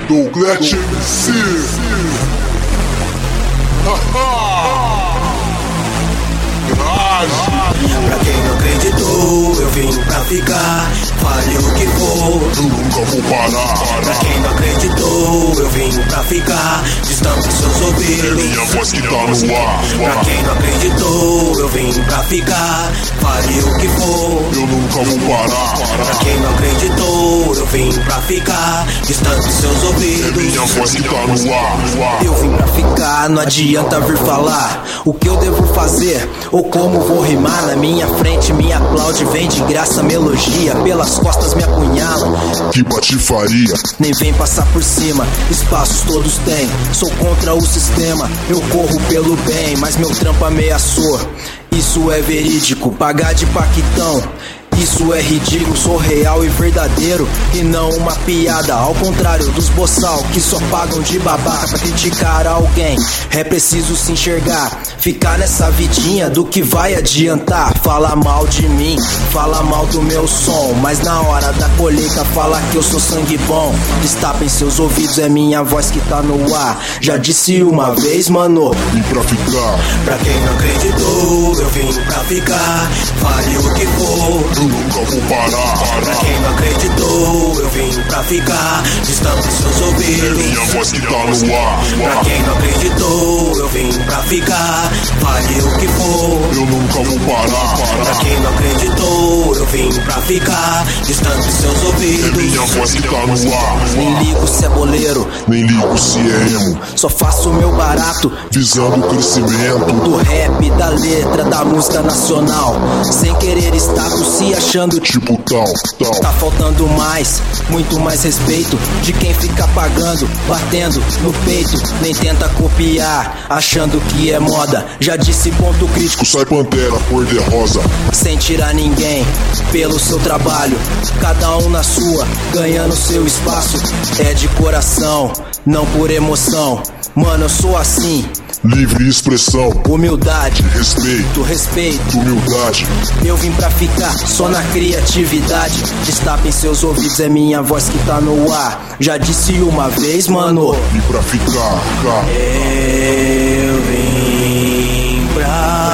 Douglas MC. Pra quem não acreditou, eu vim pra ficar. Fale o que for, eu nunca vou parar. Pra quem não acreditou, eu vim pra ficar. Destampe seus ouvidos, minha voz que tá no ar. Pra quem não acreditou, eu vim pra ficar. Fale o que for, eu nunca vou parar. Pra quem não acreditou, eu vim pra ficar. Destampe seus ouvidos, minha voz que tá no ar. Eu vim pra ficar, não adianta vir falar o que eu devo fazer ou como vou rimar. Na minha frente me aplaude, vem de graça me elogia, pelas costas me apunhala. Que patifaria, nem vem passar por cima, espaços todos têm. Sou contra o sistema, eu corro pelo bem, mas meu trampo ameaçou. Isso é verídico, pagar de paquitão. Isso é ridículo, sou real e verdadeiro e não uma piada. Ao contrário dos boçal que só pagam de babaca pra criticar alguém. É preciso se enxergar, ficar nessa vidinha do que vai adiantar. Fala mal de mim, fala mal do meu som, mas na hora da colheita fala que eu sou sangue bom. Destapem seus ouvidos, é minha voz que tá no ar. Já disse uma vez, mano, vim pra ficar. Pra quem não acreditou, eu vim pra ficar. Fale o que for, eu nunca vou parar. Pra quem não acreditou, eu vim pra ficar. Destampe seus ouvidos, minha voz que tá no ar. Pra quem não acreditou, eu vim pra ficar. Fale o que for, eu nunca vou parar. Pra quem não acreditou, eu vim pra ficar. Destampe seus ouvidos, minha voz que tá no ar. Nem ligo se é boleiro, nem ligo se é emo. Só faço o meu barato, visando o crescimento do rap, da letra, da música nacional. Sem querer status, se achando tipo tal. Tá faltando mais, muito mais respeito de quem fica pagando, batendo no peito. Nem tenta copiar, achando que é moda. Já disse ponto crítico, sai pantera, cor de rosa. Sem tirar ninguém pelo seu trabalho, cada um na sua, ganhando seu espaço. É de coração, não por emoção. Mano, eu sou assim, livre expressão, humildade, respeito, humildade. Eu vim pra ficar só na criatividade. Destapem seus ouvidos, é minha voz que tá no ar. Já disse uma vez, mano, vim pra ficar. Eu vim pra